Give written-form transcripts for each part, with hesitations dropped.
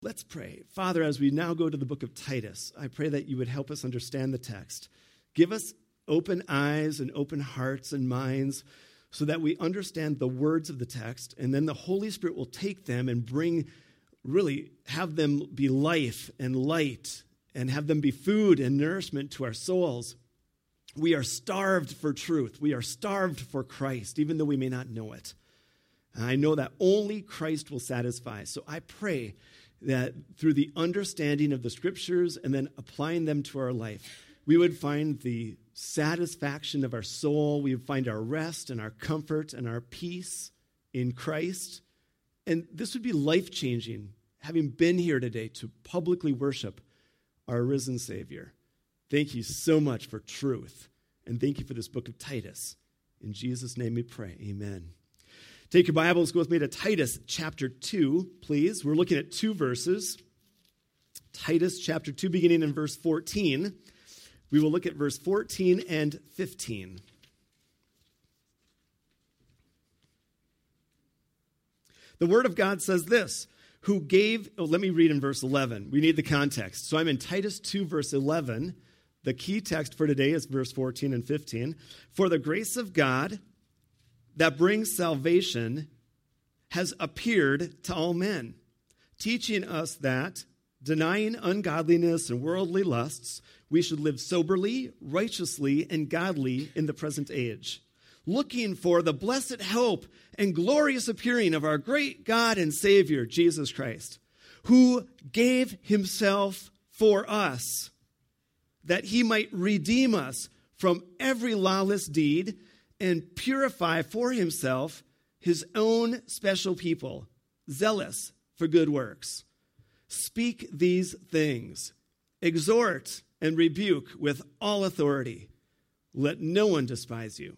Let's pray. Father, as we now go to the book of Titus, I pray that you would help us understand the text. Give us open eyes and open hearts and minds so that we understand the words of the text, and then the Holy Spirit will take them and have them be life and light, and have them be food and nourishment to our souls. We are starved for truth. We are starved for Christ, even though we may not know it. And I know that only Christ will satisfy. So I pray that through the understanding of the Scriptures and then applying them to our life, we would find the satisfaction of our soul. We would find our rest and our comfort and our peace in Christ. And this would be life-changing, having been here today to publicly worship our risen Savior. Thank you so much for truth. And thank you for this book of Titus. In Jesus' name we pray. Amen. Take your Bibles, go with me to Titus chapter 2, please. We're looking at 2 verses. Titus chapter 2, beginning in verse 14. We will look at verse 14 and 15. The Word of God says this, let me read in verse 11. We need the context. So I'm in Titus 2, verse 11. The key text for today is verse 14 and 15. For the grace of God that brings salvation has appeared to all men, teaching us that, denying ungodliness and worldly lusts, we should live soberly, righteously, and godly in the present age, looking for the blessed hope and glorious appearing of our great God and Savior, Jesus Christ, who gave himself for us, that he might redeem us from every lawless deed and purify for himself his own special people, zealous for good works. Speak these things, exhort and rebuke with all authority. Let no one despise you.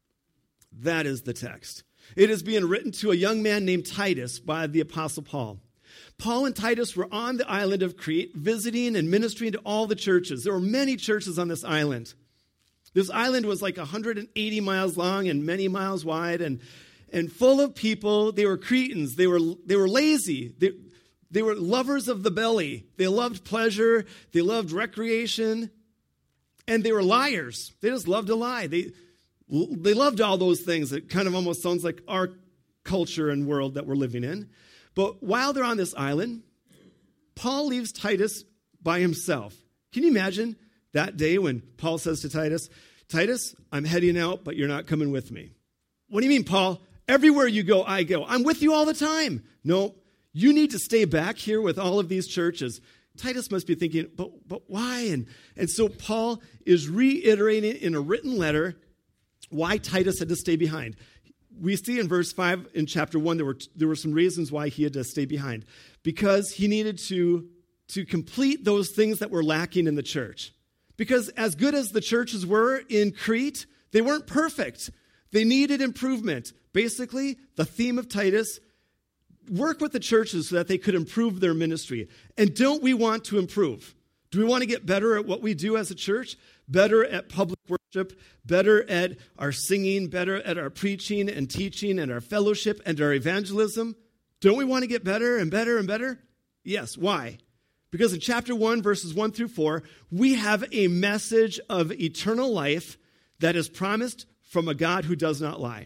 That is the text. It is being written to a young man named Titus by the Apostle Paul. Paul and Titus were on the island of Crete, visiting and ministering to all the churches. There were many churches on this island. This island was like 180 miles long and many miles wide, and full of people. They were Cretans. They were lazy. They were lovers of the belly. They loved pleasure. They loved recreation. And they were liars. They just loved to lie. They loved all those things. It kind of almost sounds like our culture and world that we're living in. But while they're on this island, Paul leaves Titus by himself. Can you imagine that day when Paul says to Titus, Titus, I'm heading out, but you're not coming with me? What do you mean, Paul? Everywhere you go, I go. I'm with you all the time. No, you need to stay back here with all of these churches. Titus must be thinking, but why? And so Paul is reiterating in a written letter why Titus had to stay behind. We see in verse 5 in chapter 1, there were some reasons why he had to stay behind. Because he needed to complete those things that were lacking in the church. Because as good as the churches were in Crete, they weren't perfect. They needed improvement. Basically, the theme of Titus, work with the churches so that they could improve their ministry. And don't we want to improve? Do we want to get better at what we do as a church? Better at public worship, better at our singing, better at our preaching and teaching and our fellowship and our evangelism? Don't we want to get better and better and better? Yes. Why? Because in chapter 1, verses 1 through 4, we have a message of eternal life that is promised from a God who does not lie.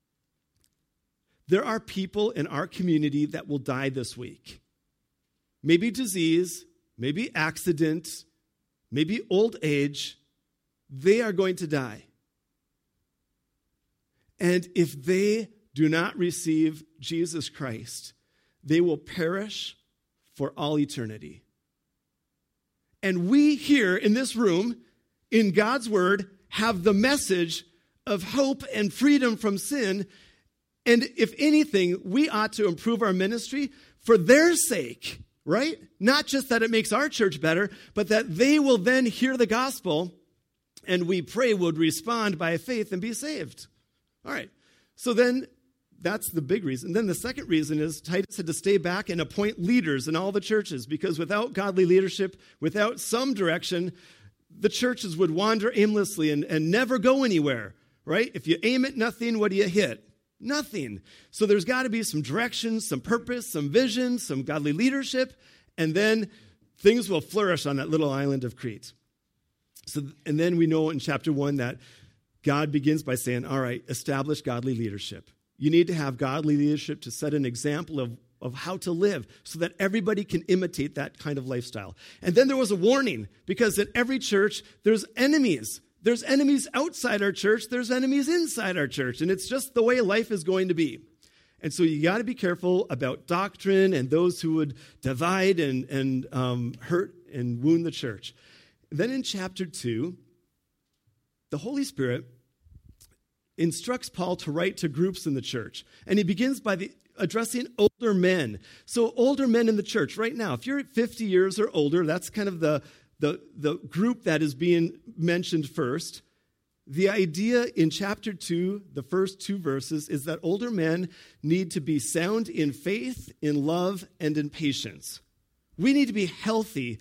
There are people in our community that will die this week. Maybe disease, maybe accident, maybe old age. They are going to die. And if they do not receive Jesus Christ, they will perish for all eternity. And we here in this room, in God's Word, have the message of hope and freedom from sin. And if anything, we ought to improve our ministry for their sake, right? Not just that it makes our church better, but that they will then hear the gospel and we pray would respond by faith and be saved. All right. So then that's the big reason. Then the second reason is Titus had to stay back and appoint leaders in all the churches, because without godly leadership, without some direction, the churches would wander aimlessly and never go anywhere, right? If you aim at nothing, what do you hit? Nothing. So there's got to be some direction, some purpose, some vision, some godly leadership, And then things will flourish on that little island of Crete. And then we know in chapter 1 that God begins by saying, all right, establish godly leadership. You need to have godly leadership to set an example of how to live so that everybody can imitate that kind of lifestyle. And then there was a warning, because in every church, there's enemies. There's enemies outside our church. There's enemies inside our church. And it's just the way life is going to be. And so you got to be careful about doctrine and those who would divide and hurt and wound the church. Then in chapter 2, the Holy Spirit instructs Paul to write to groups in the church. And he begins by addressing older men. So older men in the church right now, if you're 50 years or older, that's kind of the group that is being mentioned first. The idea in chapter 2, the first 2 verses, is that older men need to be sound in faith, in love, and in patience. We need to be healthy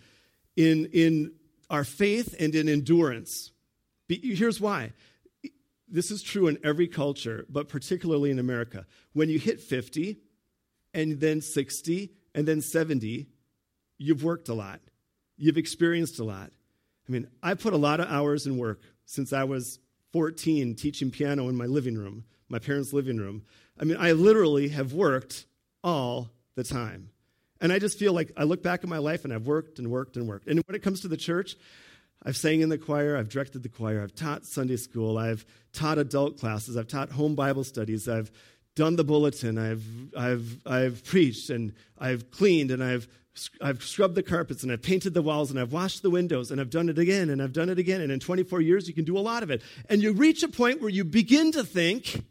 in our faith and in endurance. Here's why. This is true in every culture, but particularly in America. When you hit 50, and then 60, and then 70, you've worked a lot. You've experienced a lot. I mean, I put a lot of hours in work since I was 14 teaching piano in my living room, my parents' living room. I mean, I literally have worked all the time. And I just feel like I look back at my life and I've worked and worked and worked. And when it comes to the church, I've sang in the choir, I've directed the choir, I've taught Sunday school, I've taught adult classes, I've taught home Bible studies, I've done the bulletin, I've preached, and I've cleaned, and I've scrubbed the carpets, and I've painted the walls, and I've washed the windows, and I've done it again, and I've done it again. And in 24 years, you can do a lot of it. And you reach a point where you begin to think,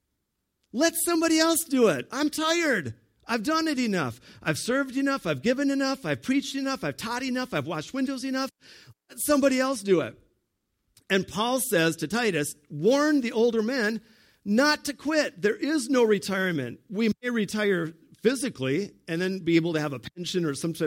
let somebody else do it. I'm tired. I've done it enough. I've served enough. I've given enough. I've preached enough. I've taught enough. I've washed windows enough. Let somebody else do it. And Paul says to Titus, warn the older men not to quit. There is no retirement. We may retire physically and then be able to have a pension or some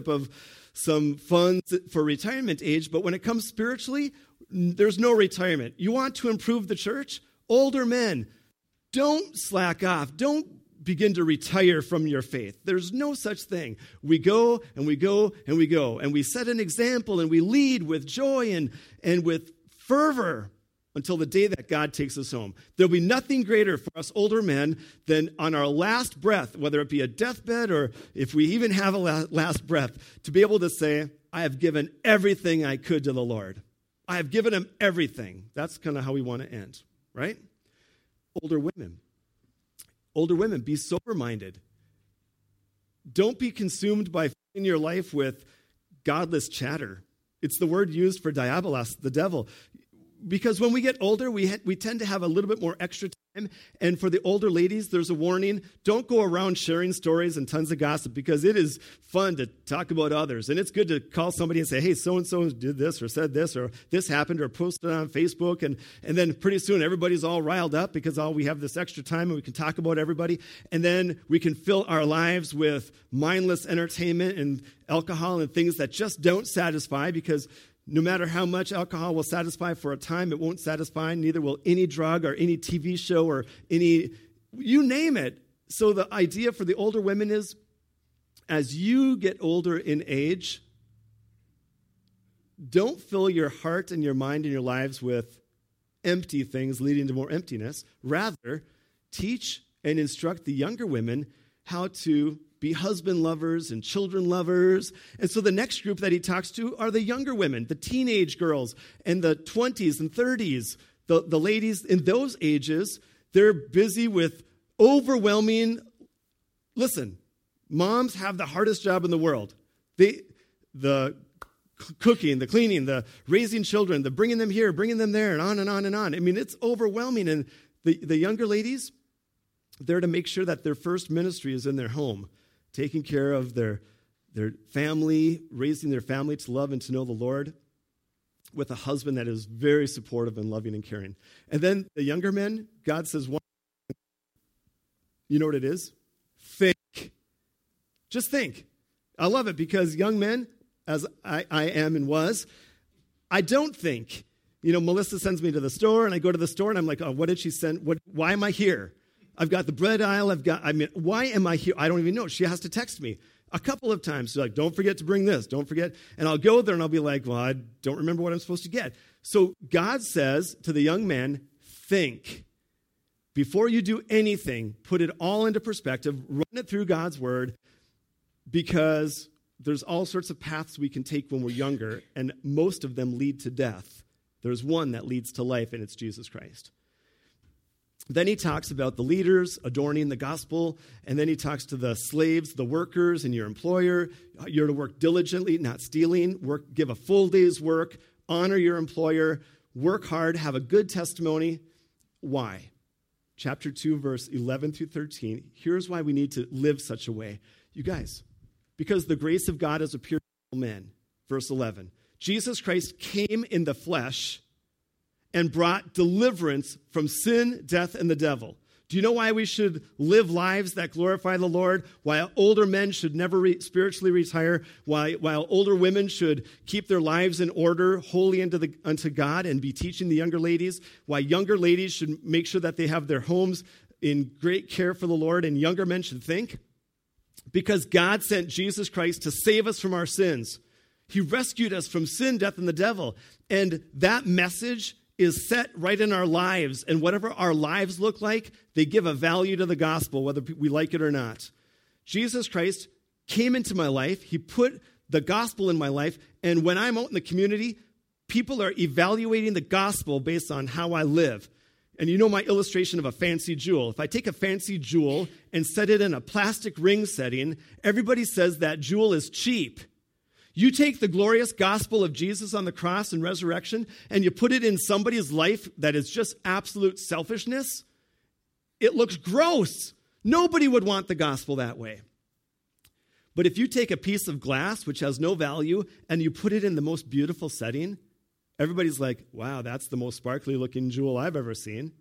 funds for retirement age. But when it comes spiritually, there's no retirement. You want to improve the church? Older men, don't slack off. Don't begin to retire from your faith. There's no such thing. We go and we go and we go. And we set an example and we lead with joy and with fervor until the day that God takes us home. There'll be nothing greater for us older men than on our last breath, whether it be a deathbed or if we even have a last breath, to be able to say, I have given everything I could to the Lord. I have given him everything. That's kind of how we want to end, right? Older women, be sober-minded. Don't be consumed by filling your life with godless chatter. It's the word used for diabolos, the devil. Because when we get older, we tend to have a little bit more extra time. And for the older ladies, there's a warning. Don't go around sharing stories and tons of gossip, because it is fun to talk about others. And it's good to call somebody and say, hey, so-and-so did this or said this or this happened, or post it on Facebook. And then pretty soon everybody's all riled up because we have this extra time and we can talk about everybody. And then we can fill our lives with mindless entertainment and alcohol and things that just don't satisfy, because no matter how much alcohol will satisfy for a time, it won't satisfy. Neither will any drug or any TV show or you name it. So the idea for the older women is, as you get older in age, don't fill your heart and your mind and your lives with empty things leading to more emptiness. Rather, teach and instruct the younger women how to be husband lovers and children lovers. And so the next group that he talks to are the younger women, the teenage girls and the 20s and 30s. The ladies in those ages, they're busy with overwhelming. Listen, moms have the hardest job in the world. The cooking, the cleaning, the raising children, the bringing them here, bringing them there, and on and on and on. I mean, it's overwhelming. And the younger ladies, they're to make sure that their first ministry is in their home, taking care of their family, raising their family to love and to know the Lord, with a husband that is very supportive and loving and caring. And then the younger men, God says, you know what it is? Think. Just think. I love it, because young men, as I am and was, I don't think. You know, Melissa sends me to the store, and I go to the store, and I'm like, oh, what did she send? Why am I here? I've got the bread aisle. Why am I here? I don't even know. She has to text me. A couple of times, like, don't forget to bring this, don't forget. And I'll go there and I'll be like, well, I don't remember what I'm supposed to get. So God says to the young man, think. Before you do anything, put it all into perspective, run it through God's word, because there's all sorts of paths we can take when we're younger, and most of them lead to death. There's one that leads to life, and it's Jesus Christ. Then he talks about the leaders adorning the gospel, and then he talks to the slaves, the workers, and your employer. You're to work diligently, not stealing. Give a full day's work. Honor your employer. Work hard. Have a good testimony. Why? Chapter 2, verse 11 through 13. Here's why we need to live such a way. You guys, because the grace of God has appeared to all men. Verse 11. Jesus Christ came in the flesh and brought deliverance from sin, death, and the devil. Do you know why we should live lives that glorify the Lord? Why older men should never spiritually retire? While older women should keep their lives in order, holy unto God, and be teaching the younger ladies? Why younger ladies should make sure that they have their homes in great care for the Lord, and younger men should think? Because God sent Jesus Christ to save us from our sins. He rescued us from sin, death, and the devil. And that message is set right in our lives, and whatever our lives look like, they give a value to the gospel, whether we like it or not. Jesus Christ came into my life. He put the gospel in my life, and when I'm out in the community, people are evaluating the gospel based on how I live. And you know my illustration of a fancy jewel. If I take a fancy jewel and set it in a plastic ring setting, everybody says that jewel is cheap. You take the glorious gospel of Jesus on the cross and resurrection, and you put it in somebody's life that is just absolute selfishness, it looks gross. Nobody would want the gospel that way. But if you take a piece of glass, which has no value, and you put it in the most beautiful setting, everybody's like, wow, that's the most sparkly looking jewel I've ever seen.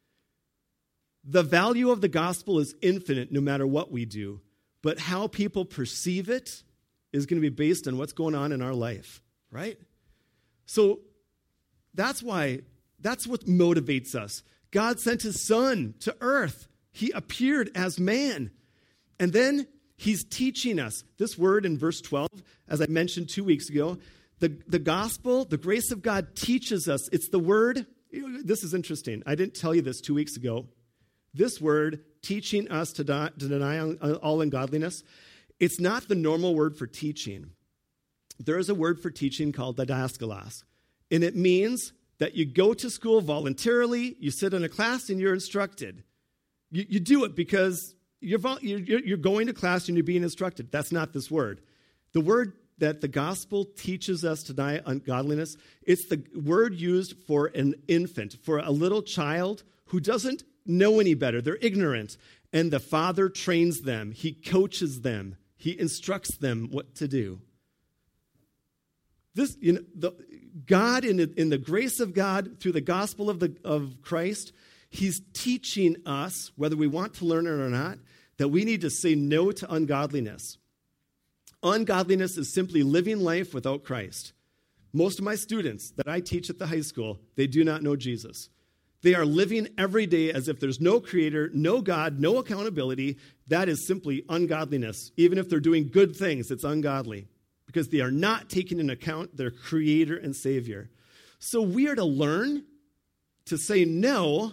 The value of the gospel is infinite no matter what we do, but how people perceive it is going to be based on what's going on in our life, right? So that's what motivates us. God sent his son to earth. He appeared as man. And then he's teaching us. This word in verse 12, as I mentioned 2 weeks ago, the gospel, the grace of God teaches us. It's the word, this is interesting. I didn't tell you this 2 weeks ago. This word, teaching us to deny all ungodliness, it's not the normal word for teaching. There is a word for teaching called didaskalos, and it means that you go to school voluntarily, you sit in a class, and you're instructed. You do it because you're going to class and you're being instructed. That's not this word. The word that the gospel teaches us to deny ungodliness, it's the word used for an infant, for a little child who doesn't know any better. They're ignorant, and the father trains them. He coaches them. He instructs them what to do. This, God, in the grace of God, through the gospel of Christ, he's teaching us, whether we want to learn it or not, that we need to say no to ungodliness. Ungodliness is simply living life without Christ. Most of my students that I teach at the high school, they do not know Jesus. They are living every day as if there's no creator, no God, no accountability. That is simply ungodliness. Even if they're doing good things, it's ungodly because they are not taking into account their creator and savior. So we are to learn to say no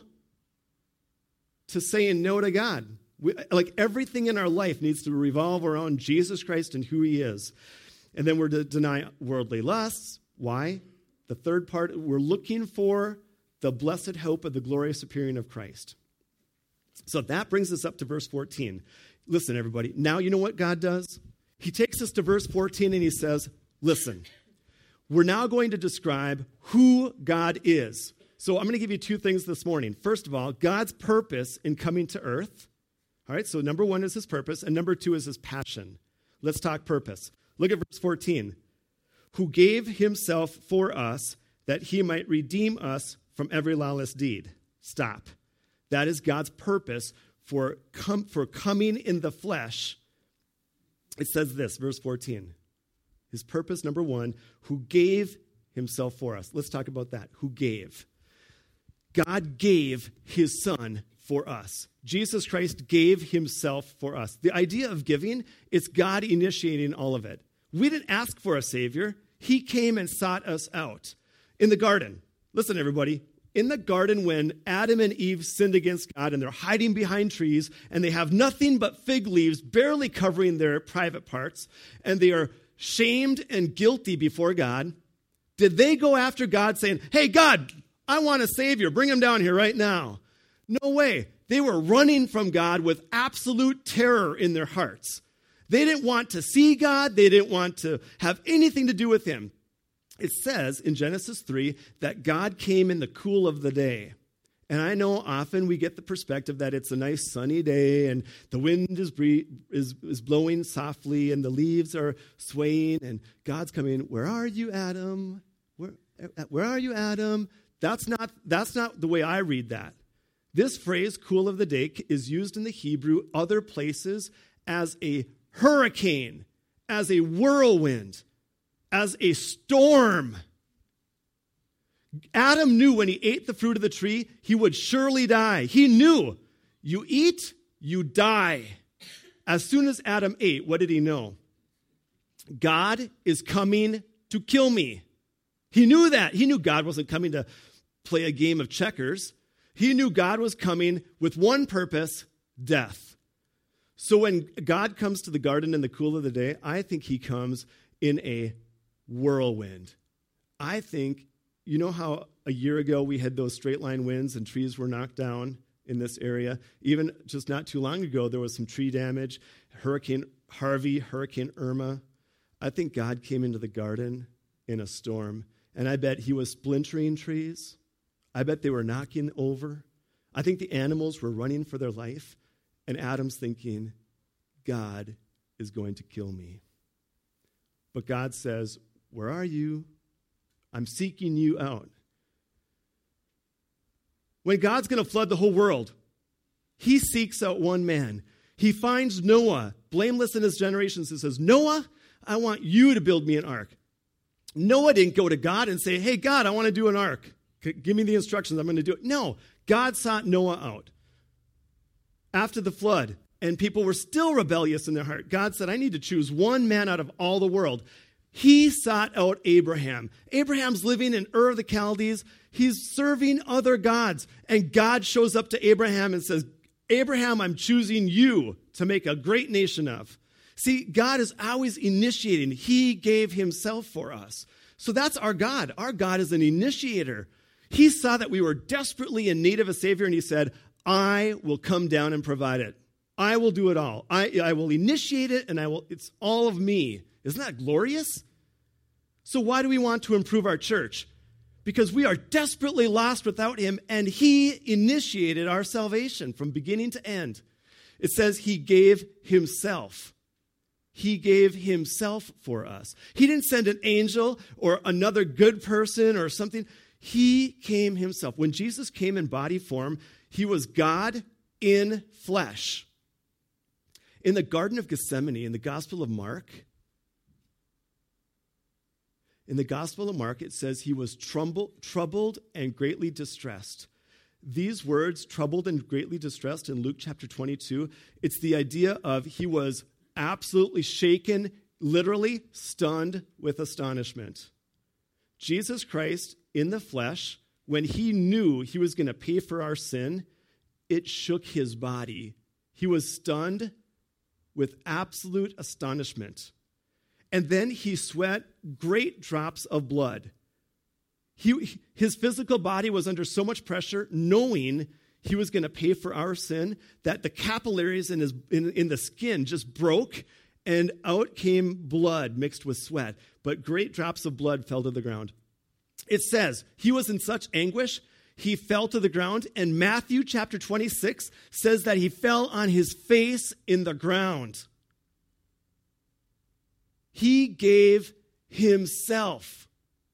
to saying no to God. Like everything in our life needs to revolve around Jesus Christ and who he is. And then we're to deny worldly lusts. Why? The third part, we're looking for the blessed hope of the glorious appearing of Christ. So that brings us up to verse 14. Listen, everybody. Now you know what God does? He takes us to verse 14 and he says, listen, we're now going to describe who God is. So I'm going to give you two things this morning. First of all, God's purpose in coming to earth. All right, so number one is his purpose, and number two is his passion. Let's talk purpose. Look at verse 14. Who gave himself for us that he might redeem us from every lawless deed. Stop. That is God's purpose for coming in the flesh. It says this, verse 14. His purpose, number one, who gave himself for us. Let's talk about that. Who gave? God gave his son for us. Jesus Christ gave himself for us. The idea of giving is God initiating all of it. We didn't ask for a Savior. He came and sought us out. In the garden, listen, everybody, in the garden when Adam and Eve sinned against God and they're hiding behind trees and they have nothing but fig leaves barely covering their private parts and they are shamed and guilty before God, did they go after God saying, hey, God, I want a Savior. Bring him down here right now. No way. They were running from God with absolute terror in their hearts. They didn't want to see God. They didn't want to have anything to do with him. It says in Genesis 3 that God came in the cool of the day. And I know often we get the perspective that it's a nice sunny day and the wind is blowing softly and the leaves are swaying and God's coming, where are you, Adam? Where are you, Adam? That's not the way I read that. This phrase, cool of the day, is used in the Hebrew other places as a hurricane, as a whirlwind, as a storm. Adam knew when he ate the fruit of the tree, he would surely die. He knew, you eat, you die. As soon as Adam ate, what did he know? God is coming to kill me. He knew that. He knew God wasn't coming to play a game of checkers. He knew God was coming with one purpose, death. So when God comes to the garden in the cool of the day, I think he comes in a whirlwind. I think, you know how a year ago we had those straight line winds and trees were knocked down in this area? Even just not too long ago, there was some tree damage. Hurricane Harvey, Hurricane Irma. I think God came into the garden in a storm, and I bet he was splintering trees. I bet they were knocking over. I think the animals were running for their life, and Adam's thinking, God is going to kill me. But God says, where are you? I'm seeking you out. When God's going to flood the whole world, he seeks out one man. He finds Noah, blameless in his generations, and says, Noah, I want you to build me an ark. Noah didn't go to God and say, hey, God, I want to do an ark. Give me the instructions. I'm going to do it. No, God sought Noah out. After the flood, and people were still rebellious in their heart, God said, I need to choose one man out of all the world. He sought out Abraham. Abraham's living in Ur of the Chaldees. He's serving other gods. And God shows up to Abraham and says, Abraham, I'm choosing you to make a great nation of. See, God is always initiating. He gave himself for us. So that's our God. Our God is an initiator. He saw that we were desperately in need of a Savior, and he said, I will come down and provide it. I will do it all. I will initiate it, and it's all of me. Isn't that glorious? So why do we want to improve our church? Because we are desperately lost without him, and he initiated our salvation from beginning to end. It says he gave himself. He gave himself for us. He didn't send an angel or another good person or something. He came himself. When Jesus came in body form, he was God in flesh. In the Garden of Gethsemane, in the Gospel of Mark, it says he was troubled and greatly distressed. These words, troubled and greatly distressed, in Luke chapter 22, it's the idea of he was absolutely shaken, literally stunned with astonishment. Jesus Christ in the flesh, when he knew he was going to pay for our sin, it shook his body. He was stunned with absolute astonishment. And then he sweat great drops of blood. His physical body was under so much pressure, knowing he was going to pay for our sin, that the capillaries in the skin just broke, and out came blood mixed with sweat. But great drops of blood fell to the ground. It says he was in such anguish, he fell to the ground, and Matthew chapter 26 says that he fell on his face in the ground. He gave himself.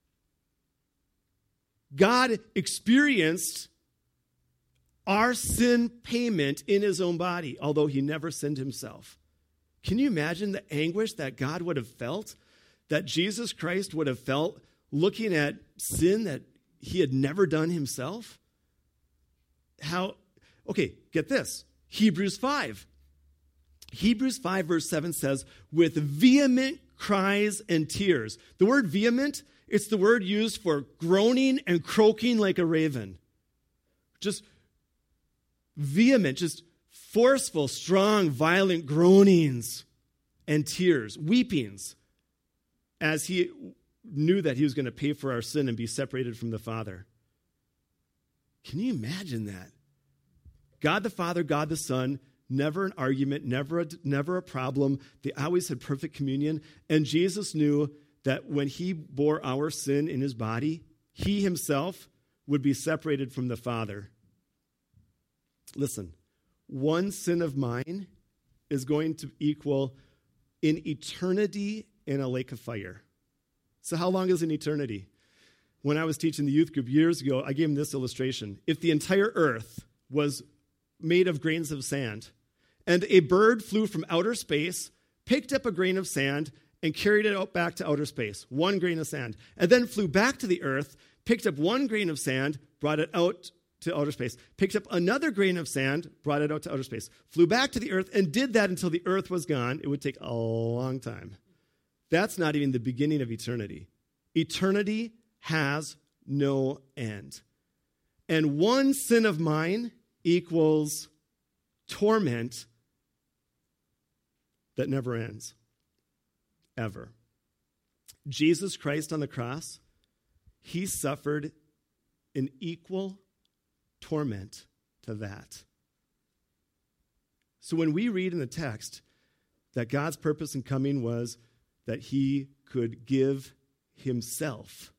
God experienced our sin payment in his own body, although he never sinned himself. Can you imagine the anguish that God would have felt, that Jesus Christ would have felt looking at sin that he had never done himself? Okay, get this. Hebrews 5. Hebrews 5 verse 7 says, with vehement cries and tears. The word vehement, it's the word used for groaning and croaking like a raven. Just vehement, just forceful, strong, violent groanings and tears, weepings, as he knew that he was going to pay for our sin and be separated from the Father. Can you imagine that? God the Father, God the Son, never an argument, never a problem. They always had perfect communion. And Jesus knew that when he bore our sin in his body, he himself would be separated from the Father. Listen, one sin of mine is going to equal an eternity in a lake of fire. So how long is an eternity? When I was teaching the youth group years ago, I gave them this illustration. If the entire earth was made of grains of sand, and a bird flew from outer space, picked up a grain of sand, and carried it out back to outer space, one grain of sand, and then flew back to the earth, picked up one grain of sand, brought it out to outer space, picked up another grain of sand, brought it out to outer space, flew back to the earth, and did that until the earth was gone, it would take a long time. That's not even the beginning of eternity. Eternity has no end. And one sin of mine equals torment that never ends, ever. Jesus Christ on the cross, he suffered an equal torment to that. So when we read in the text that God's purpose in coming was that he could give himself,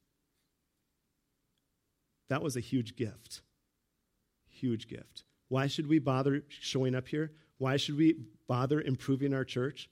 that was a huge gift. Huge gift. Why should we bother showing up here? Why should we bother improving our church?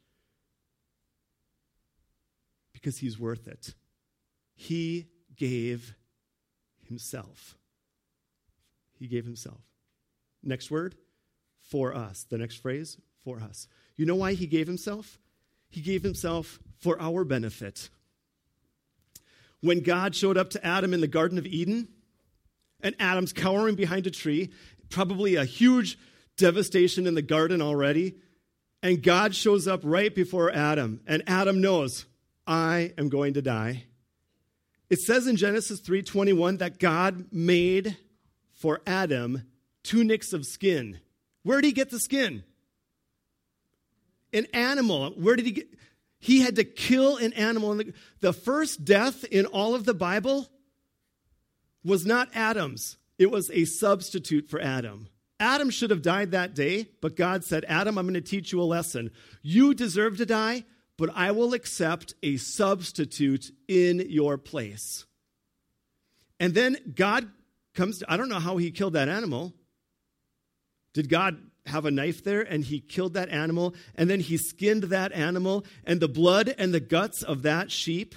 Because he's worth it. He gave himself. He gave himself. Next word, for us. The next phrase, for us. You know why he gave himself? He gave himself for our benefit. When God showed up to Adam in the Garden of Eden, and Adam's cowering behind a tree, probably a huge devastation in the garden already, and God shows up right before Adam, and Adam knows, I am going to die. It says in Genesis 3:21 that God made for Adam tunics of skin. Where did he get the skin? An animal. Where did he get? He had to kill an animal. And the first death in all of the Bible was not Adam's. It was a substitute for Adam. Adam should have died that day, but God said, Adam, I'm going to teach you a lesson. You deserve to die, but I will accept a substitute in your place. And then God comes to, I don't know how he killed that animal. Did God have a knife there and he killed that animal and then he skinned that animal and the blood and the guts of that sheep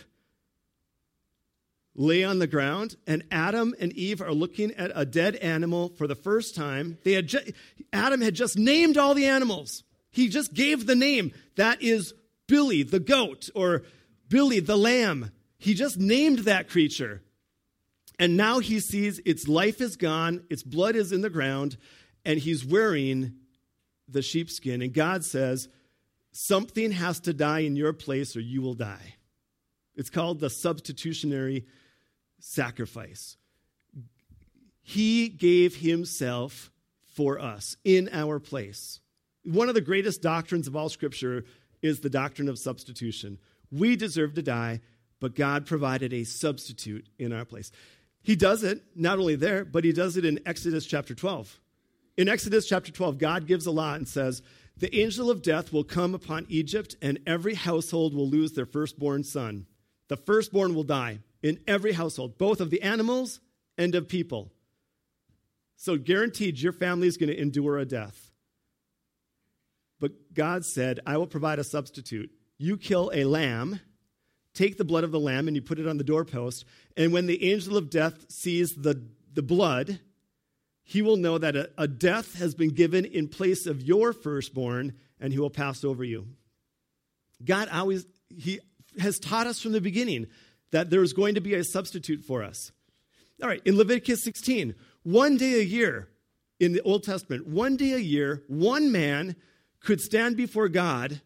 lay on the ground, and Adam and Eve are looking at a dead animal for the first time. Adam had just named all the animals. He just gave the name. That is Billy the goat or Billy the lamb. He just named that creature. And now he sees its life is gone, its blood is in the ground, and he's wearing the sheepskin. And God says, something has to die in your place or you will die. It's called the substitutionary sacrifice. He gave himself for us in our place. One of the greatest doctrines of all Scripture is the doctrine of substitution. We deserve to die, but God provided a substitute in our place. He does it not only there, but he does it in Exodus chapter 12. In Exodus chapter 12, God gives a law and says, the angel of death will come upon Egypt, and every household will lose their firstborn son. The firstborn will die in every household, both of the animals and of people. So guaranteed your family is going to endure a death. But God said, I will provide a substitute. You kill a lamb, take the blood of the lamb, and you put it on the doorpost. And when the angel of death sees the blood, he will know that a death has been given in place of your firstborn, and he will pass over you. God he has taught us from the beginning that there's going to be a substitute for us. All right, in Leviticus 16, one day a year in the Old Testament, one day a year, one man could stand before God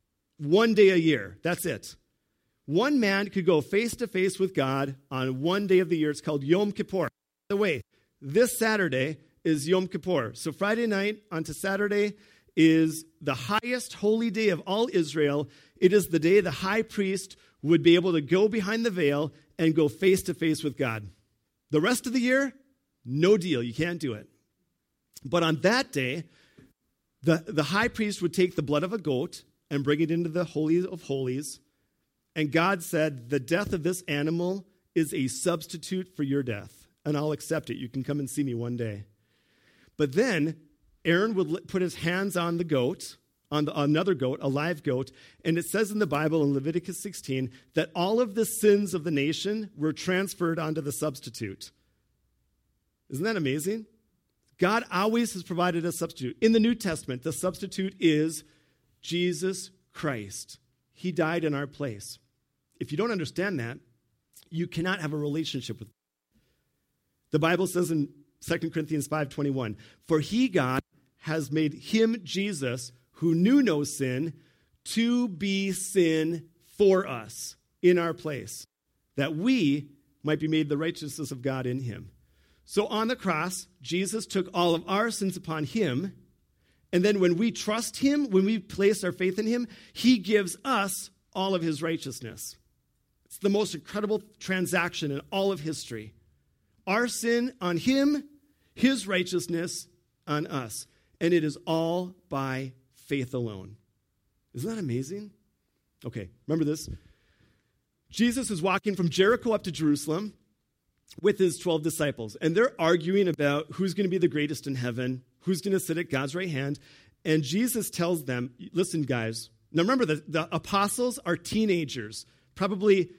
1 day a year. That's it. One man could go face to face with God on 1 day of the year. It's called Yom Kippur. By the way, this Saturday is Yom Kippur. So Friday night onto Saturday is the highest holy day of all Israel. It is the day the high priest would be able to go behind the veil and go face to face with God. The rest of the year, no deal. You can't do it. But on that day, the high priest would take the blood of a goat and bring it into the Holy of Holies. And God said, the death of this animal is a substitute for your death, and I'll accept it. You can come and see me one day. But then Aaron would put his hands on the goat, on another goat, a live goat, and it says in the Bible in Leviticus 16 that all of the sins of the nation were transferred onto the substitute. Isn't that amazing? God always has provided a substitute. In the New Testament, the substitute is Jesus Christ. He died in our place. If you don't understand that, you cannot have a relationship with him. The Bible says in 2 Corinthians 5:21, for he, God, has made him, Jesus, who knew no sin, to be sin for us in our place, that we might be made the righteousness of God in him. So on the cross, Jesus took all of our sins upon him, and then when we trust him, when we place our faith in him, he gives us all of his righteousness. It's the most incredible transaction in all of history. Our sin on him, his righteousness on us. And it is all by faith alone. Isn't that amazing? Okay, remember this. Jesus is walking from Jericho up to Jerusalem with his 12 disciples. And they're arguing about who's going to be the greatest in heaven, who's going to sit at God's right hand. And Jesus tells them, listen, guys. Now remember, the apostles are teenagers, probably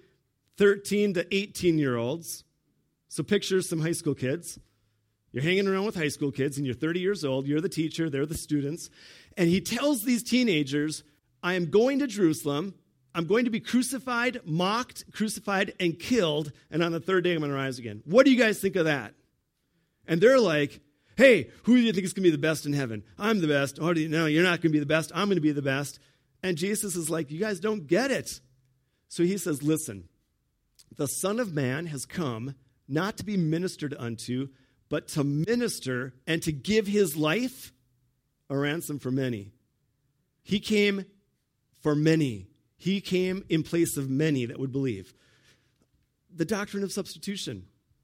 13 to 18-year-olds. So picture some high school kids. You're hanging around with high school kids, and you're 30 years old. You're the teacher. They're the students. And he tells these teenagers, I am going to Jerusalem. I'm going to be crucified, mocked, crucified, and killed. And on the third day, I'm going to rise again. What do you guys think of that? And they're like, hey, who do you think is going to be the best in heaven? I'm the best. Oh, no, you're not going to be the best. I'm going to be the best. And Jesus is like, you guys don't get it. So he says, listen, the Son of Man has come not to be ministered unto, but to minister and to give his life a ransom for many. He came for many. He came in place of many that would believe. The doctrine of substitution.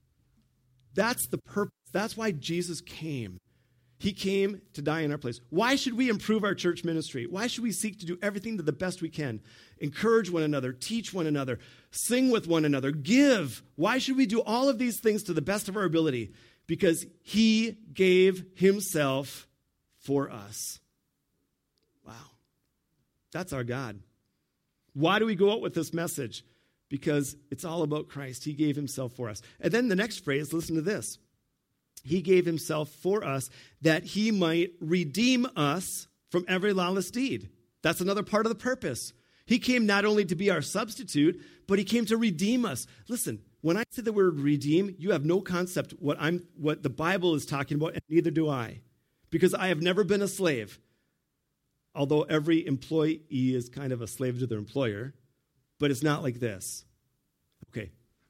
That's the purpose. That's why Jesus came. He came to die in our place. Why should we improve our church ministry? Why should we seek to do everything to the best we can? Encourage one another, teach one another, sing with one another, give. Why should we do all of these things to the best of our ability? Because he gave himself for us. Wow. That's our God. Why do we go out with this message? Because it's all about Christ. He gave himself for us. And then the next phrase, listen to this. He gave himself for us that he might redeem us from every lawless deed. That's another part of the purpose. He came not only to be our substitute, but he came to redeem us. Listen, when I say the word redeem, you have no concept what the Bible is talking about, and neither do I. Because I have never been a slave. Although every employee is kind of a slave to their employer, but it's not like this. Okay.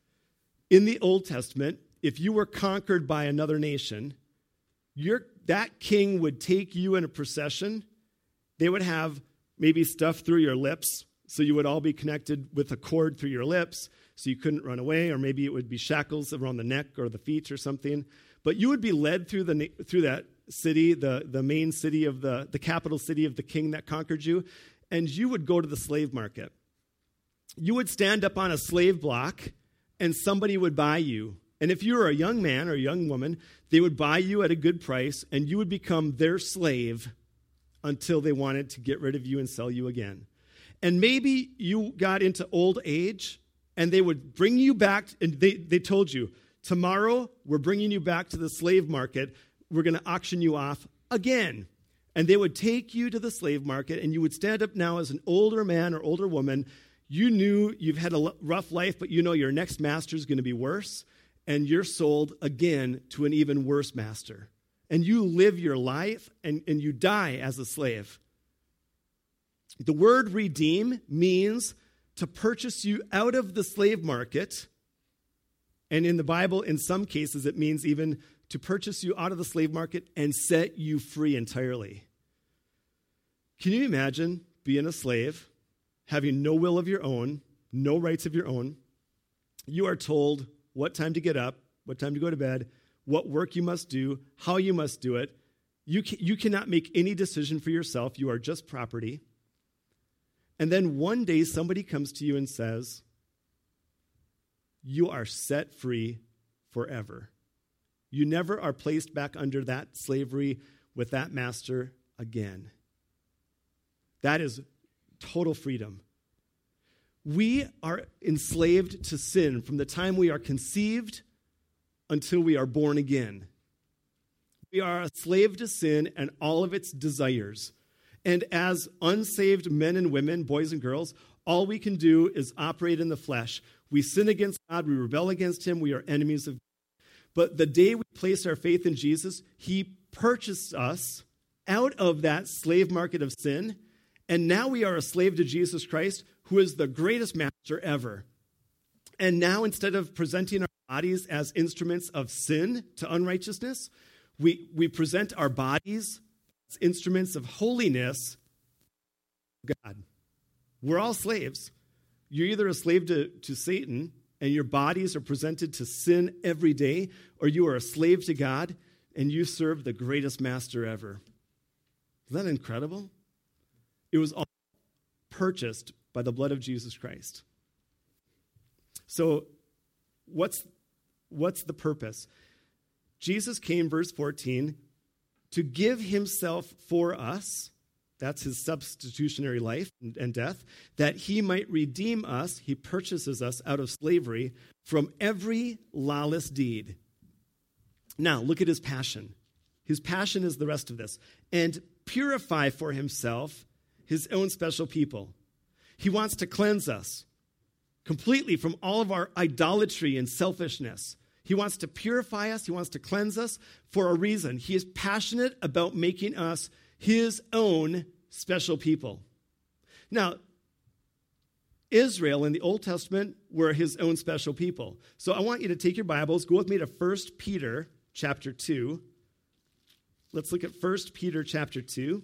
In the Old Testament, if you were conquered by another nation, that king would take you in a procession. They would have maybe stuff through your lips, so you would all be connected with a cord through your lips, so you couldn't run away, or maybe it would be shackles around the neck or the feet or something. But you would be led through that city, the main city of the capital city of the king that conquered you, and you would go to the slave market. You would stand up on a slave block, and somebody would buy you. And if you were a young man or a young woman, they would buy you at a good price, and you would become their slave until they wanted to get rid of you and sell you again. And maybe you got into old age, and they would bring you back, and they told you, tomorrow we're bringing you back to the slave market. We're going to auction you off again. And they would take you to the slave market, and you would stand up now as an older man or older woman. You knew you've had a rough life, but you know your next master is going to be worse. And you're sold again to an even worse master. and you live your life and you die as a slave. The word redeem means to purchase you out of the slave market. And in the Bible, in some cases, it means even to purchase you out of the slave market and set you free entirely. Can you imagine being a slave, having no will of your own, no rights of your own? You are told what time to get up, what time to go to bed, what work you must do, how you must do it. You cannot make any decision for yourself. You are just property. And then one day somebody comes to you and says, you are set free forever. You never are placed back under that slavery with that master again. That is total freedom. We are enslaved to sin from the time we are conceived until we are born again. We are a slave to sin and all of its desires. And as unsaved men and women, boys and girls, all we can do is operate in the flesh. We sin against God, we rebel against him, we are enemies of God. But the day we place our faith in Jesus, he purchased us out of that slave market of sin, and now we are a slave to Jesus Christ, who is the greatest master ever. And now instead of presenting our bodies as instruments of sin to unrighteousness, we present our bodies as instruments of holiness to God. We're all slaves. You're either a slave to Satan, and your bodies are presented to sin every day, or you are a slave to God, and you serve the greatest master ever. Isn't that incredible? It was all purchased by the blood of Jesus Christ. So what's the purpose? Jesus came, verse 14, to give himself for us. That's his substitutionary life and death, that he might redeem us. He purchases us out of slavery from every lawless deed. Now, look at his passion. His passion is the rest of this. And purify for himself his own special people. He wants to cleanse us completely from all of our idolatry and selfishness. He wants to purify us. He wants to cleanse us for a reason. He is passionate about making us his own special people. Now, Israel in the Old Testament were his own special people. So I want you to take your Bibles, go with me to 1 Peter chapter 2. Let's look at 1 Peter chapter 2.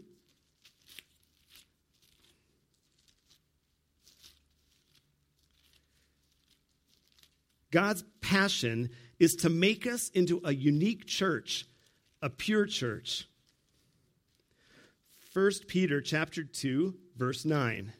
God's passion is to make us into a unique church, a pure church. 1 Peter chapter 2, verse 9.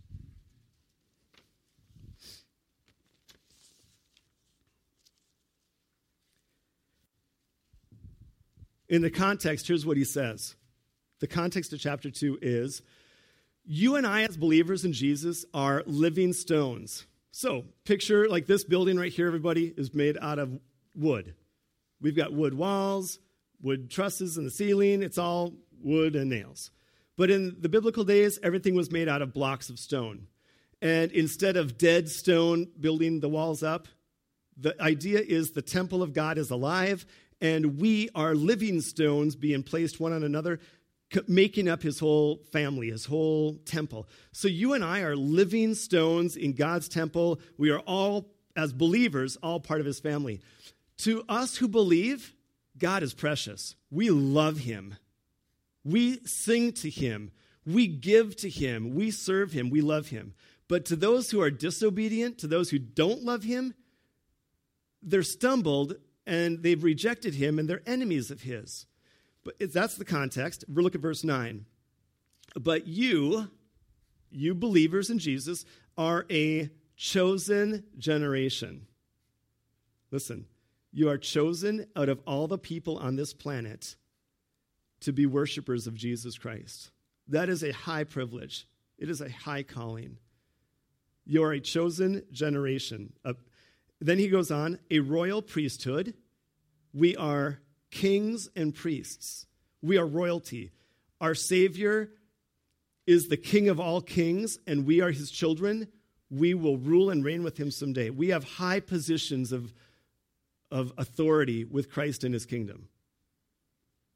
In the context, here's what he says. The context of chapter 2 is, you and I as believers in Jesus are living stones. So, picture like this building right here, everybody, is made out of wood. We've got wood walls, wood trusses in the ceiling. It's all wood and nails. But in the biblical days, everything was made out of blocks of stone. And instead of dead stone building the walls up, the idea is the temple of God is alive, and we are living stones being placed one on another, making up his whole family, his whole temple. So you and I are living stones in God's temple. We are all, as believers, all part of his family. To us who believe, God is precious. We love him. We sing to him. We give to him. We serve him. We love him. But to those who are disobedient, to those who don't love him, they're stumbled and they've rejected him and they're enemies of his. But that's the context. Look at verse 9. But you believers in Jesus, are a chosen generation. Listen, you are chosen out of all the people on this planet to be worshipers of Jesus Christ. That is a high privilege. It is a high calling. You are a chosen generation. Then he goes on, a royal priesthood. We are kings and priests. We are royalty. Our Savior is the King of all kings, and we are his children. We will rule and reign with him someday. We have high positions of authority with Christ in his kingdom.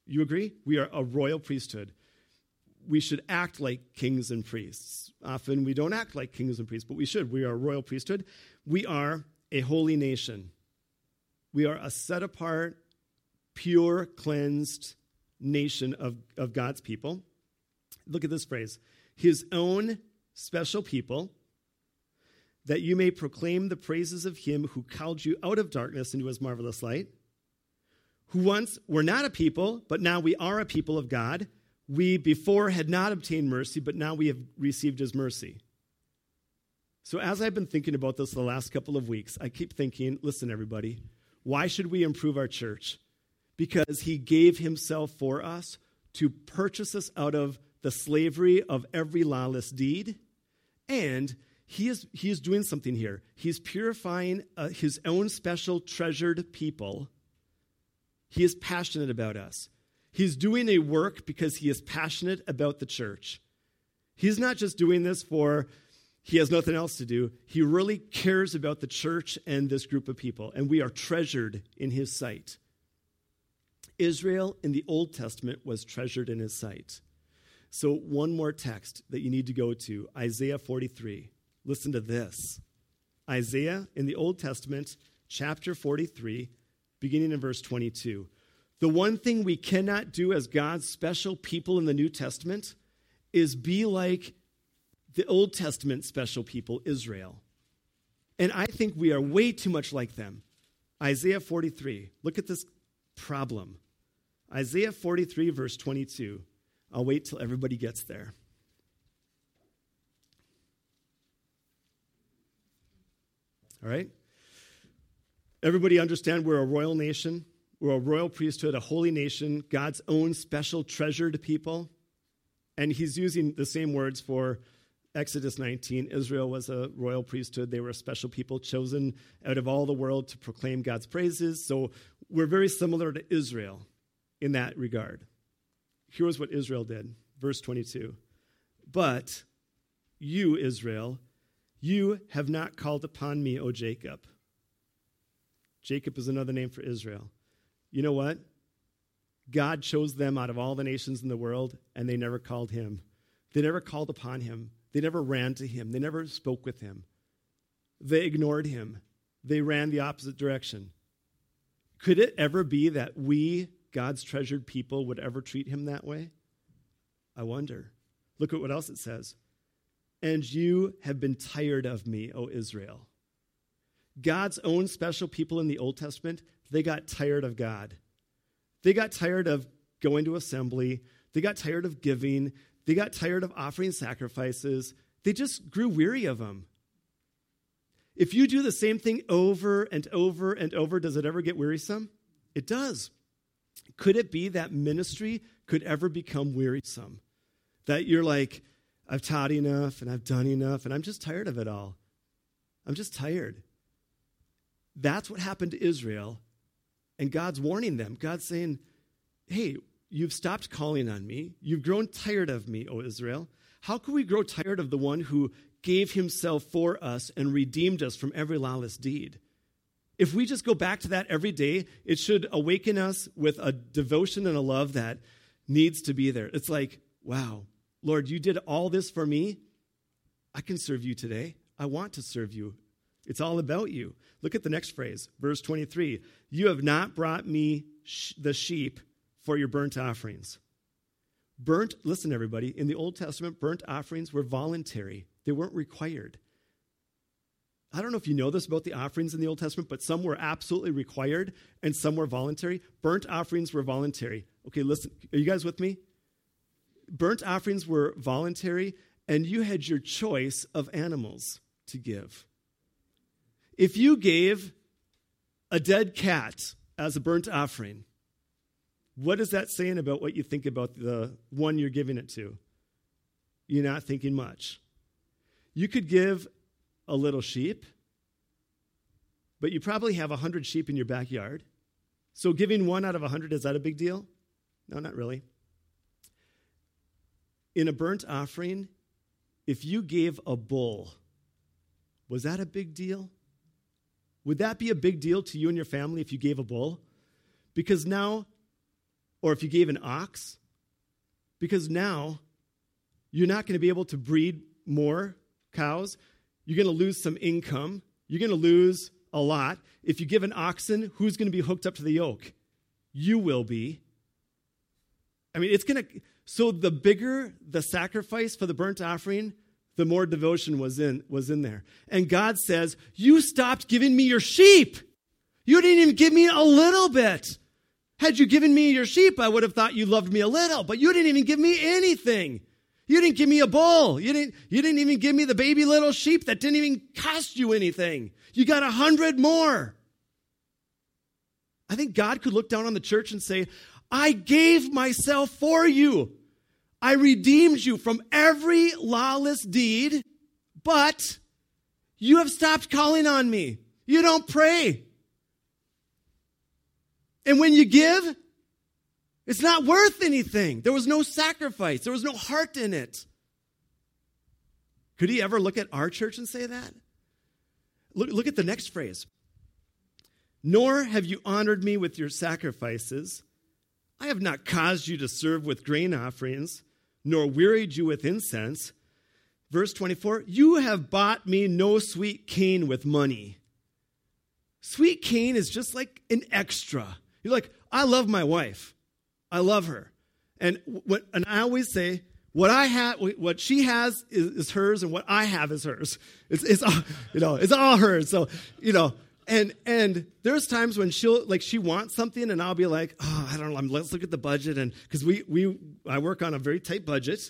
You agree? We are a royal priesthood. We should act like kings and priests. Often we don't act like kings and priests, but we should. We are a royal priesthood. We are a holy nation. We are a set-apart, pure, cleansed nation of God's people. Look at this phrase. His own special people, that you may proclaim the praises of him who called you out of darkness into his marvelous light, who once were not a people, but now we are a people of God. We before had not obtained mercy, but now we have received his mercy. So as I've been thinking about this the last couple of weeks, I keep thinking, listen, everybody, why should we improve our church? Because he gave himself for us to purchase us out of the slavery of every lawless deed. And he is doing something here. He's purifying his own special treasured people. He is passionate about us. He's doing a work because he is passionate about the church. He's not just doing this for he has nothing else to do. He really cares about the church and this group of people, and we are treasured in his sight. Israel in the Old Testament was treasured in his sight. So one more text that you need to go to, Isaiah 43. Listen to this. Isaiah in the Old Testament, chapter 43, beginning in verse 22. The one thing we cannot do as God's special people in the New Testament is be like the Old Testament special people, Israel. And I think we are way too much like them. Isaiah 43. Look at this problem. Isaiah 43, verse 22. I'll wait till everybody gets there. All right? Everybody understand we're a royal nation? We're a royal priesthood, a holy nation, God's own special treasured people. And he's using the same words for Exodus 19. Israel was a royal priesthood. They were a special people chosen out of all the world to proclaim God's praises. So we're very similar to Israel in that regard. Here's what Israel did. Verse 22. But you, Israel, you have not called upon me, O Jacob. Jacob is another name for Israel. You know what? God chose them out of all the nations in the world, and they never called him. They never called upon him. They never ran to him. They never spoke with him. They ignored him. They ran the opposite direction. Could it ever be that we, God's treasured people, would ever treat him that way? I wonder. Look at what else it says. And you have been tired of me, O Israel. God's own special people in the Old Testament, they got tired of God. They got tired of going to assembly. They got tired of giving. They got tired of offering sacrifices. They just grew weary of him. If you do the same thing over and over and over, does it ever get wearisome? It does. Could it be that ministry could ever become wearisome? That you're like, I've taught enough and I've done enough and I'm just tired of it all. I'm just tired. That's what happened to Israel. And God's warning them. God's saying, hey, you've stopped calling on me. You've grown tired of me, O Israel. How can we grow tired of the one who gave himself for us and redeemed us from every lawless deed? If we just go back to that every day, it should awaken us with a devotion and a love that needs to be there. It's like, wow, Lord, you did all this for me. I can serve you today. I want to serve you. It's all about you. Look at the next phrase, verse 23. You have not brought me the sheep for your burnt offerings. Listen, everybody, in the Old Testament, burnt offerings were voluntary. They weren't required. I don't know if you know this about the offerings in the Old Testament, but some were absolutely required and some were voluntary. Burnt offerings were voluntary. Okay, listen, are you guys with me? Burnt offerings were voluntary, and you had your choice of animals to give. If you gave a dead cat as a burnt offering, what is that saying about what you think about the one you're giving it to? You're not thinking much. You could give a little sheep, but you probably have 100 sheep in your backyard. So giving one out of 100, is that a big deal? No, not really. In a burnt offering, if you gave a bull, was that a big deal? Would that be a big deal to you and your family if you gave a bull? Because now or if you gave an ox, because now you're not going to be able to breed more cows. You're going to lose some income. You're going to lose a lot. If you give an oxen, who's going to be hooked up to the yoke? You will be. I mean, so the bigger the sacrifice for the burnt offering, the more devotion was in there. And God says, you stopped giving me your sheep. You didn't even give me a little bit. Had you given me your sheep, I would have thought you loved me a little, but you didn't even give me anything. You didn't give me a bull. You didn't even give me the baby little sheep that didn't even cost you anything. You got 100 more. I think God could look down on the church and say, I gave myself for you. I redeemed you from every lawless deed, but you have stopped calling on me. You don't pray. And when you give, it's not worth anything. There was no sacrifice. There was no heart in it. Could he ever look at our church and say that? Look at the next phrase. Nor have you honored me with your sacrifices. I have not caused you to serve with grain offerings, nor wearied you with incense. Verse 24, you have bought me no sweet cane with money. Sweet cane is just like an extra. You're like, I love my wife. I love her. And I always say, what she has is hers, and what I have is hers. It's all, it's all hers. So, and there's times when she wants something, and I'll be like, I don't know, let's look at the budget, and because I work on a very tight budget,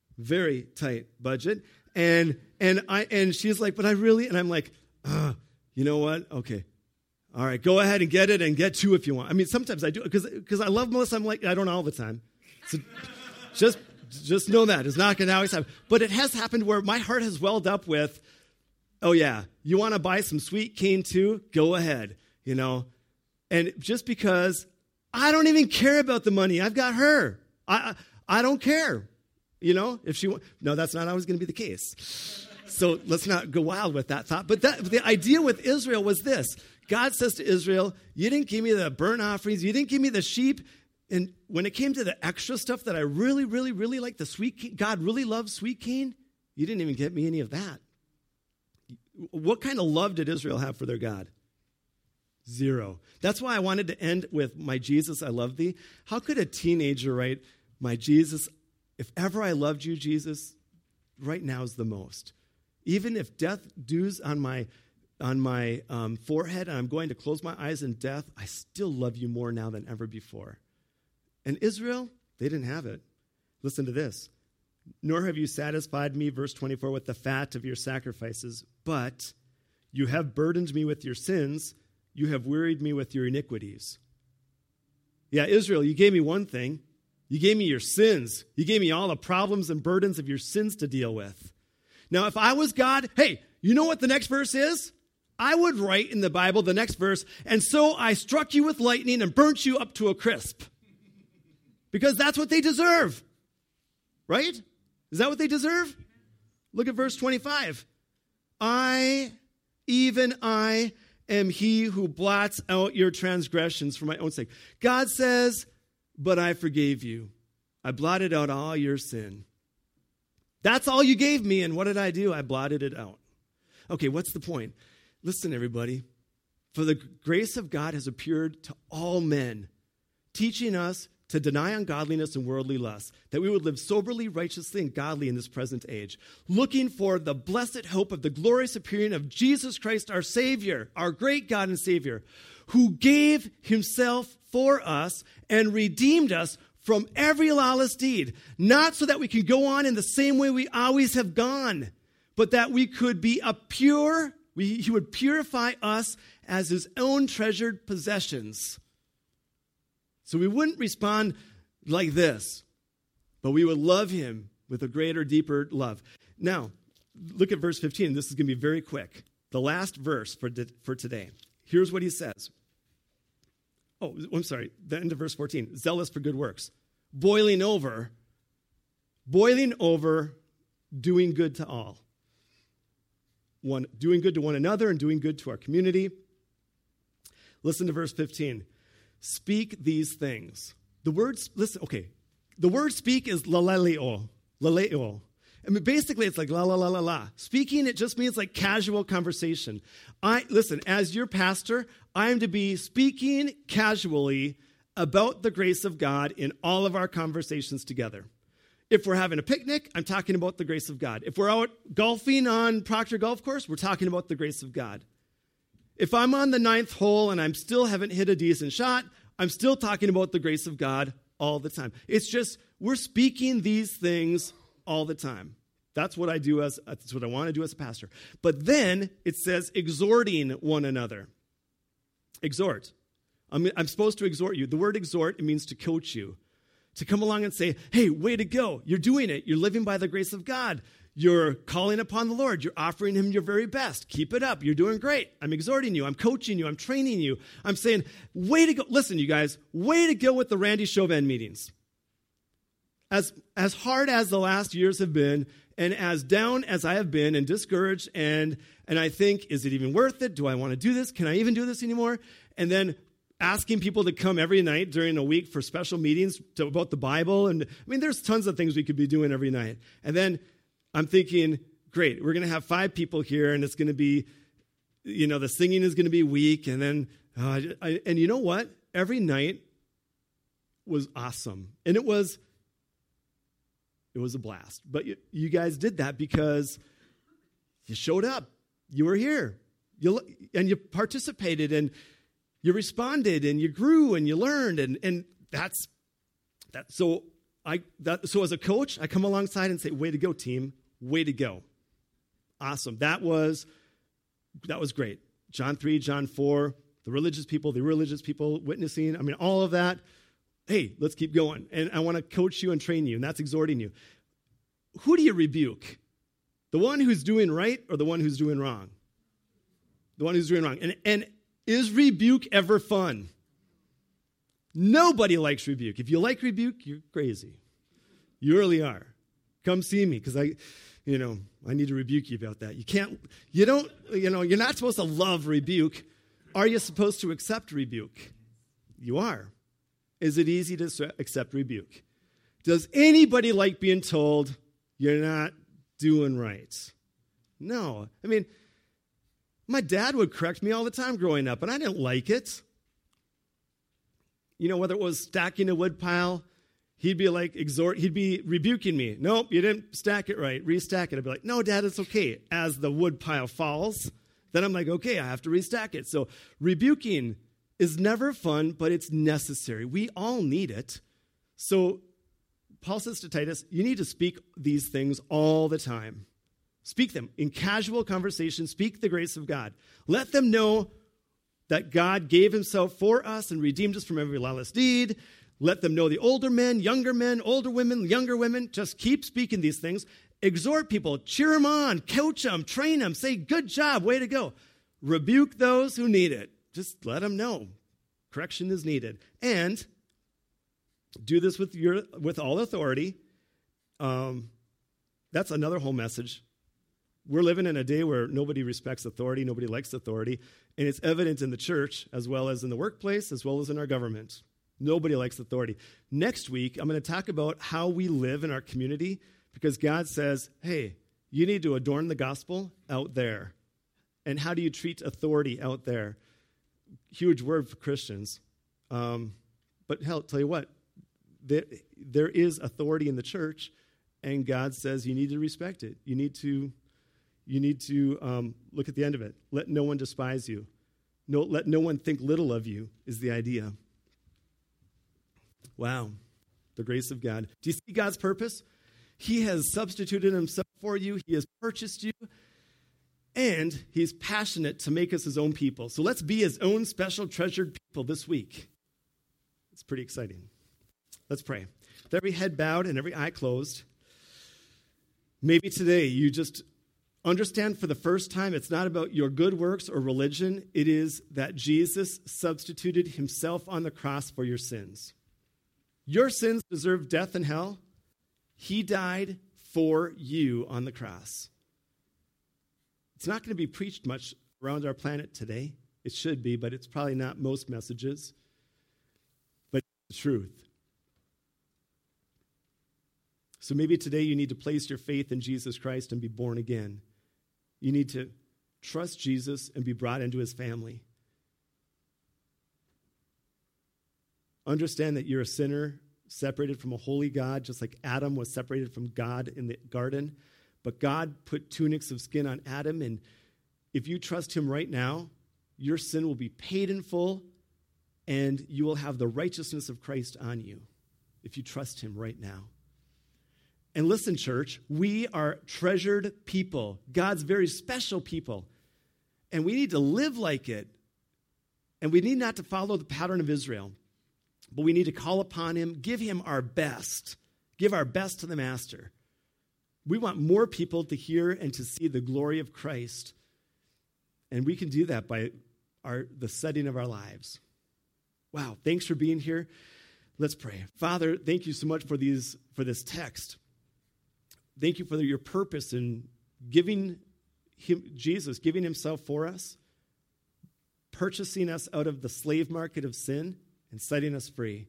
and she's like, but I really, and I'm like, you know what? Okay. All right, go ahead and get it, and get two if you want. I mean, sometimes I do, because I love Melissa. I'm like, I don't all the time. So just know that. It's not going to always happen. But it has happened where my heart has welled up with, oh, yeah, you want to buy some sweet cane too? Go ahead, And just because I don't even care about the money. I've got her. I don't care. If she no, that's not always going to be the case. So let's not go wild with that thought. But the idea with Israel was this. God says to Israel, you didn't give me the burnt offerings. You didn't give me the sheep. And when it came to the extra stuff that I really, really, really like, the sweet cane, God really loves sweet cane, you didn't even get me any of that. What kind of love did Israel have for their God? Zero. That's why I wanted to end with, my Jesus, I love thee. How could a teenager write, my Jesus, if ever I loved you, Jesus, right now is the most. Even if death dews on my forehead and I'm going to close my eyes in death, I still love you more now than ever before. And Israel, they didn't have it. Listen to this. Nor have you satisfied me, verse 24, with the fat of your sacrifices, but you have burdened me with your sins. You have wearied me with your iniquities. Yeah, Israel, you gave me one thing. You gave me your sins. You gave me all the problems and burdens of your sins to deal with. Now, if I was God, hey, you know what the next verse is? I would write in the Bible the next verse, and so I struck you with lightning and burnt you up to a crisp. Because that's what they deserve. Right? Is that what they deserve? Look at verse 25. Even I am he who blots out your transgressions for my own sake. God says, but I forgave you. I blotted out all your sin. That's all you gave me, and what did I do? I blotted it out. Okay, what's the point? Listen, everybody. For the grace of God has appeared to all men, teaching us to deny ungodliness and worldly lust, that we would live soberly, righteously, and godly in this present age, looking for the blessed hope of the glorious appearing of Jesus Christ, our Savior, our great God and Savior, who gave himself for us and redeemed us from every lawless deed, not so that we can go on in the same way we always have gone, but that we could be he would purify us as his own treasured possessions. So we wouldn't respond like this, but we would love him with a greater, deeper love. Now, look at verse 15. This is going to be very quick. The last verse for today. Here's what he says. Oh, I'm sorry. The end of verse 14. Zealous for good works. Boiling over, doing good to all. Doing good to one another and doing good to our community. Listen to verse 15. Speak these things. listen, okay. The word speak is laleo. Laleo. I mean, basically, it's like la, la, la, la, la. Speaking, it just means like casual conversation. Listen, as your pastor, I am to be speaking casually about the grace of God in all of our conversations together. If we're having a picnic, I'm talking about the grace of God. If we're out golfing on Proctor Golf Course, we're talking about the grace of God. If I'm on the 9th hole and I still haven't hit a decent shot, I'm still talking about the grace of God all the time. It's just, we're speaking these things all the time. That's what I do that's what I want to do as a pastor. But then it says exhorting one another. Exhort. I'm supposed to exhort you. The word exhort, it means to coach you. To come along and say, hey, way to go. You're doing it. You're living by the grace of God. You're calling upon the Lord. You're offering him your very best. Keep it up. You're doing great. I'm exhorting you. I'm coaching you. I'm training you. I'm saying, way to go. Listen, you guys, way to go with the Randy Chauvin meetings. As hard as the last years have been, and as down as I have been and discouraged, and I think, is it even worth it? Do I want to do this? Can I even do this anymore? And then asking people to come every night during a week for special meetings about the Bible. And I mean, there's tons of things we could be doing every night. And then I'm thinking, great, we're going to have 5 people here, and it's going to be, the singing is going to be weak. And then, and you know what? Every night was awesome. And it was a blast. But you guys did that because you showed up. You were here. And you participated, and you responded, and you grew, and you learned, and that's that. So as a coach, I come alongside and say, "Way to go, team! Way to go! Awesome! That was great." John 3, John 4, the religious people witnessing. I mean, all of that. Hey, let's keep going. And I want to coach you and train you, and that's exhorting you. Who do you rebuke? The one who's doing right or the one who's doing wrong? The one who's doing wrong. And is rebuke ever fun? Nobody likes rebuke. If you like rebuke, you're crazy. You really are. Come see me because I need to rebuke you about that. You're not supposed to love rebuke. Are you supposed to accept rebuke? You are. Is it easy to accept rebuke? Does anybody like being told you're not doing right? No. I mean, my dad would correct me all the time growing up, and I didn't like it. Whether it was stacking a wood pile, he'd be rebuking me. Nope, you didn't stack it right. Restack it. I'd be like, no, Dad, it's okay. As the wood pile falls, then I'm like, okay, I have to restack it. So rebuking is never fun, but it's necessary. We all need it. So Paul says to Titus, you need to speak these things all the time. Speak them in casual conversation. Speak the grace of God. Let them know that God gave himself for us and redeemed us from every lawless deed. Let them know the older men, older women, younger women. Just keep speaking these things. Exhort people. Cheer them on. Coach them. Train them. Say, good job. Way to go. Rebuke those who need it. Just let them know. Correction is needed. And do this with all authority. That's another whole message. We're living in a day where nobody respects authority, nobody likes authority, and it's evident in the church as well as in the workplace, as well as in our government. Nobody likes authority. Next week, I'm going to talk about how we live in our community because God says, hey, you need to adorn the gospel out there. And how do you treat authority out there? Huge word for Christians. But hell, tell you what, there is authority in the church, and God says you need to respect it. You need to look at the end of it. Let no one despise you. Let no one think little of you is the idea. Wow, the grace of God. Do you see God's purpose? He has substituted himself for you. He has purchased you. And he's passionate to make us his own people. So let's be his own special treasured people this week. It's pretty exciting. Let's pray. With every head bowed and every eye closed, maybe today you just understand for the first time it's not about your good works or religion. It is that Jesus substituted himself on the cross for your sins. Your sins deserve death and hell. He died for you on the cross. It's not going to be preached much around our planet today. It should be, but it's probably not most messages. But it's the truth. So maybe today you need to place your faith in Jesus Christ and be born again. You need to trust Jesus and be brought into his family. Understand that you're a sinner separated from a holy God, just like Adam was separated from God in the garden. But God put tunics of skin on Adam, and if you trust him right now, your sin will be paid in full, and you will have the righteousness of Christ on you if you trust him right now. And listen, church, we are treasured people, God's very special people, and we need to live like it. And we need not to follow the pattern of Israel, but we need to call upon him, give him our best, give our best to the master. We want more people to hear and to see the glory of Christ, and we can do that by the setting of our lives. Wow, thanks for being here. Let's pray. Father, thank you so much for this text. Thank you for your purpose in giving Jesus, giving himself for us, purchasing us out of the slave market of sin and setting us free.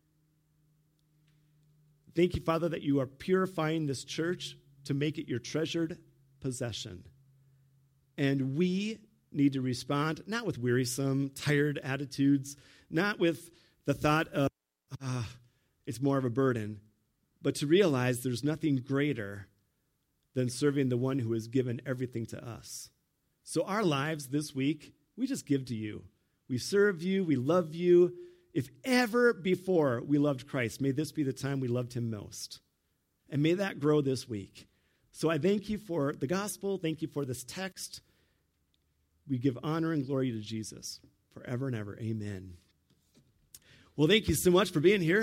Thank you, Father, that you are purifying this church to make it your treasured possession. And we need to respond, not with wearisome, tired attitudes, not with the thought of, it's more of a burden, but to realize there's nothing greater than serving the one who has given everything to us. So our lives this week, we just give to you. We serve you, we love you. If ever before we loved Christ, may this be the time we loved him most. And may that grow this week. So I thank you for the gospel. Thank you for this text. We give honor and glory to Jesus forever and ever. Amen. Well, thank you so much for being here.